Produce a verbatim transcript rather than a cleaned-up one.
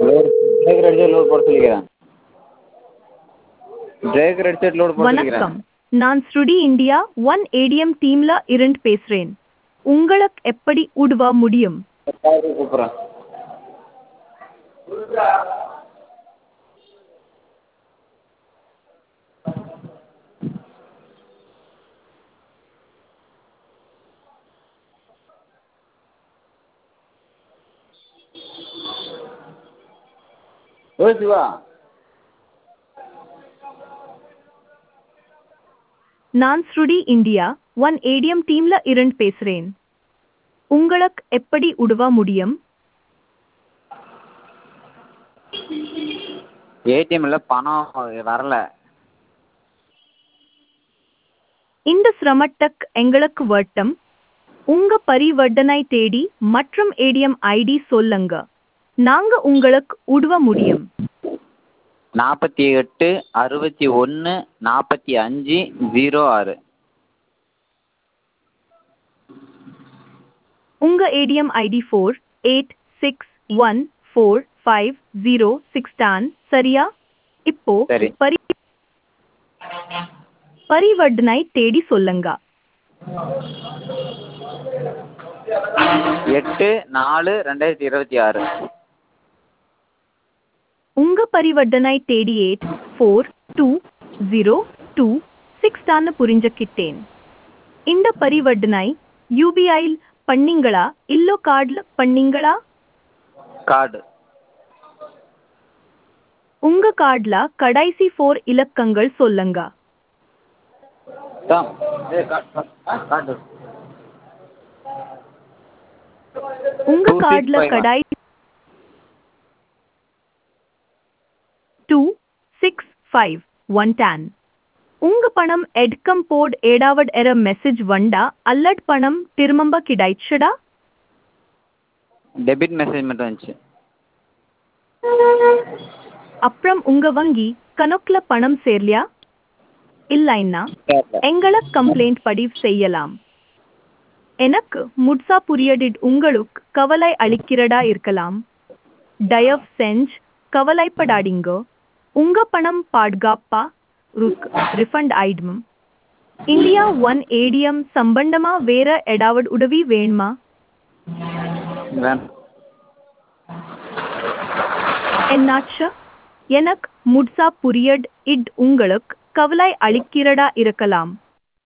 Load breaker அடிச்சு load போட சொல்லிக்கிறேன். பிரேக்கர் அடிச்சு லோடு போட சொல்லிக்கிறேன். வணக்கம், நான் ஸ்ருடி இந்தியா ஒன் ஏடிஎம் டீம்ல இருந்து பேசுறேன். உங்களுக்கு எப்படி உதவ முடியும்? கூப்பிட்றேன். ஓ சிவா, நான் ஸ்ருடி இந்தியா ஒன் ஏடிஎம் டீம்ல இருந்து பேசுறேன். உங்களுக்கு எப்படி உதவ முடியும்? ஏடிஎம்ல பணம் வரல. இந்த சிரமத்துக்கு எங்களுக்கு வருத்தம். உங்க பரிவர்த்தனை தேதி மற்றும் ஏடிஎம் ஐடி சொல்லுங்க. நாங்க உங்களுக்கு உதவ முடியும். நாற்பத்தி எட்டு அறுபத்தி ஒன்று நாற்பத்தி அஞ்சு ஜீரோ ஆறு. உங்க ATM ID four eight six one four five zero six தான் சரியா? இப்போ சரி. பரி பரிவர்த்தனை தேதி சொல்லுங்க. எட்டு நாலு ரெண்டாயிரத்தி இருபத்தி ஆறு. உங்க பரிவர்த்தனை தேதி eight four two zero two six தான் புரிஞ்சுக்கிட்டேன். இந்த பரிவர்த்தனை யூபிஐயில் பண்ணீங்களா இல்லோ கார்டுல பண்ணீங்களா? கார்டு. உங்க கார்டுல கடைசி ஃபோர் இலக்கங்கள் சொல்லுங்க. தாம். ஏ கார்டு கார்டு. உங்க கார்டுல கடைசி two six five one ten. உங்க பணம் எடுக்கும் போது ஏதாவது எர மெசேஜ் வந்தா அல்லது பணம் திரும்ப கிடைச்சதா? டெபிட் மெசேஜ் மட்டும் வந்துச்சு. அப்புறம் உங்க வங்கி கணக்குல பணம் சேரலையா? இல்லைன்னா எங்களுக்கு கம்ப்ளைண்ட் பதிவு செய்யலாம். எனக்கு முழுசா புரியுது. உங்களுக்கு கவலை அளிக்கிறதா இருக்கலாம். தயவு செஞ்சு கவலைப்படாதீங்க. உங்க பணம் பாதுகாப்பா ரிஃபண்ட் ஆயிடும். இந்தியா ஒன் ஏடிஎம் சம்பந்தமா வேற ஏதாவது உதவி வேணுமா? என்னாச்சு? எனக்கு முழுசா புரியுது. இது உங்களுக்கு கவலை அளிக்கிறதா இருக்கலாம்.